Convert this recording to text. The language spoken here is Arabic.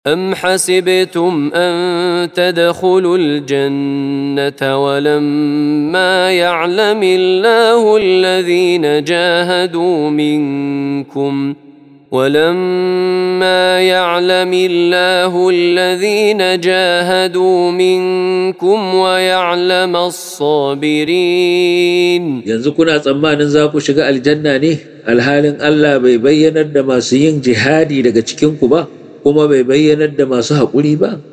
أم حسبتم أن تدخلوا الجنة ولما يعلم الله الذين جاهدوا منكم ويعلم الصابرين. yanzu kuna tsammanin za ku shiga aljanna ne alhalin Allah bai bayyanar da masu yin jihadi daga cikinku ba kuma bai bayyanar da masu haƙuri ba?